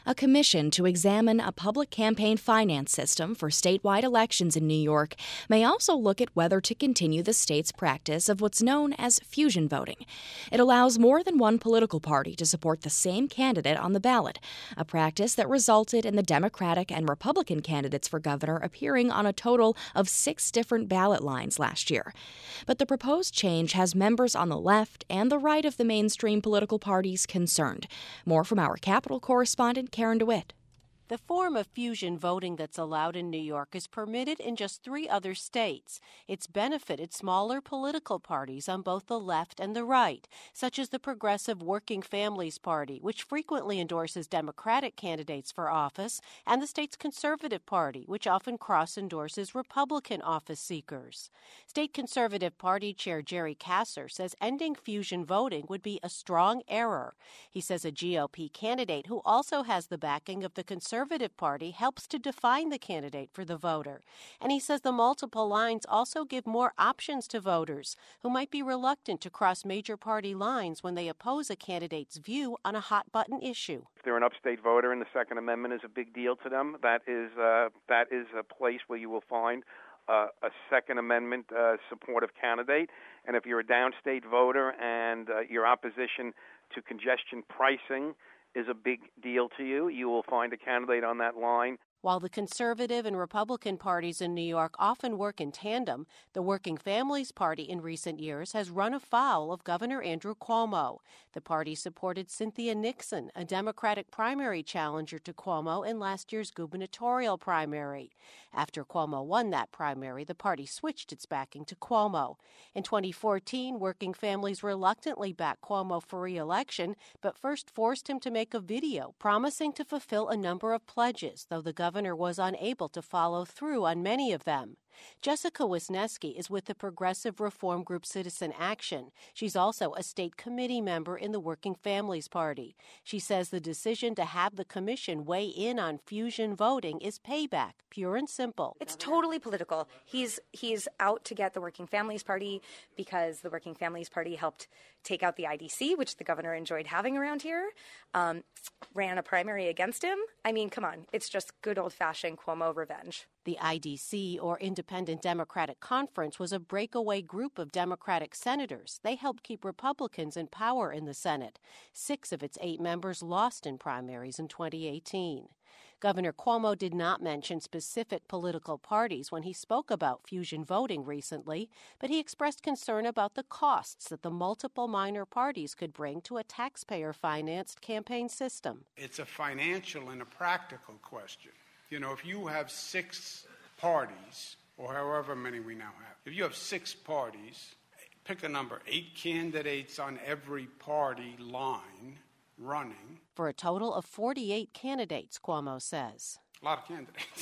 A commission to examine a public campaign finance system for statewide elections in New York may also look at whether to continue the state's practice of what's known as fusion voting. It allows more than one political party to support the same candidate on the ballot, a practice that resulted in the Democratic and Republican candidates for governor appearing on a total of 6 different ballot lines last year. But the proposed change has members on the left and the right of the mainstream political parties concerned. More from our Capitol correspondent, Karen DeWitt. The form of fusion voting that's allowed in New York is permitted in just 3 other states. It's benefited smaller political parties on both the left and the right, such as the Progressive Working Families Party, which frequently endorses Democratic candidates for office, and the state's Conservative Party, which often cross-endorses Republican office seekers. State Conservative Party Chair Jerry Kasser says ending fusion voting would be a strong error. He says a GOP candidate who also has the backing of the Conservative Party helps to define the candidate for the voter. And he says the multiple lines also give more options to voters who might be reluctant to cross major party lines when they oppose a candidate's view on a hot-button issue. If they're an upstate voter and the Second Amendment is a big deal to them, that is a place where you will find a Second Amendment supportive candidate. And if you're a downstate voter and your opposition to congestion pricing is a big deal to you, you will find a candidate on that line. While the Conservative and Republican parties in New York often work in tandem, the Working Families Party in recent years has run afoul of Governor Andrew Cuomo. The party supported Cynthia Nixon, a Democratic primary challenger to Cuomo in last year's gubernatorial primary. After Cuomo won that primary, the party switched its backing to Cuomo. In 2014, Working Families reluctantly backed Cuomo for re-election, but first forced him to make a video promising to fulfill a number of pledges, though the governor was unable to follow through on many of them. Jessica Wisniewski is with the progressive reform group Citizen Action. She's also a state committee member in the Working Families Party. She says the decision to have the commission weigh in on fusion voting is payback, pure and simple. It's totally political. He's out to get the Working Families Party because the Working Families Party helped take out the IDC, which the governor enjoyed having around here, ran a primary against him. I mean, come on. It's just good old-fashioned Cuomo revenge. The IDC, or Independent Democratic Conference, was a breakaway group of Democratic senators. They helped keep Republicans in power in the Senate. 6 of its 8 members lost in primaries in 2018. Governor Cuomo did not mention specific political parties when he spoke about fusion voting recently, but he expressed concern about the costs that the multiple minor parties could bring to a taxpayer-financed campaign system. It's a financial and a practical question. You know, if you have 6 parties, or however many we now have, if you have 6 parties, pick a number, 8 candidates on every party line running. For a total of 48 candidates, Cuomo says. A lot of candidates.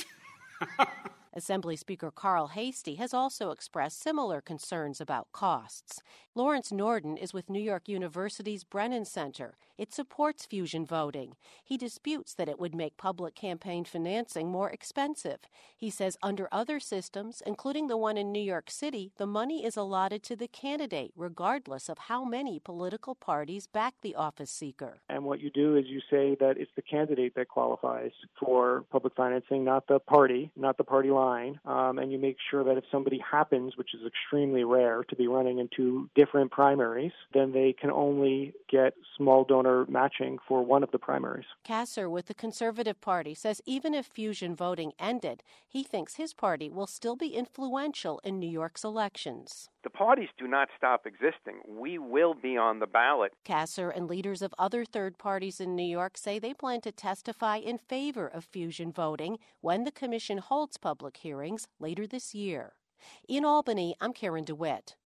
Assembly Speaker Carl Hastie has also expressed similar concerns about costs. Lawrence Norden is with New York University's Brennan Center. It supports fusion voting. He disputes that it would make public campaign financing more expensive. He says under other systems, including the one in New York City, the money is allotted to the candidate, regardless of how many political parties back the office seeker. And what you do is you say that it's the candidate that qualifies for public financing, not the party line. And you make sure that if somebody happens, which is extremely rare, to be running into different primaries, then they can only get small donor matching for one of the primaries. Kasser with the Conservative Party says even if fusion voting ended, he thinks his party will still be influential in New York's elections. The parties do not stop existing. We will be on the ballot. Kasser and leaders of other third parties in New York say they plan to testify in favor of fusion voting when the commission holds public hearings later this year. In Albany, I'm Karen DeWitt.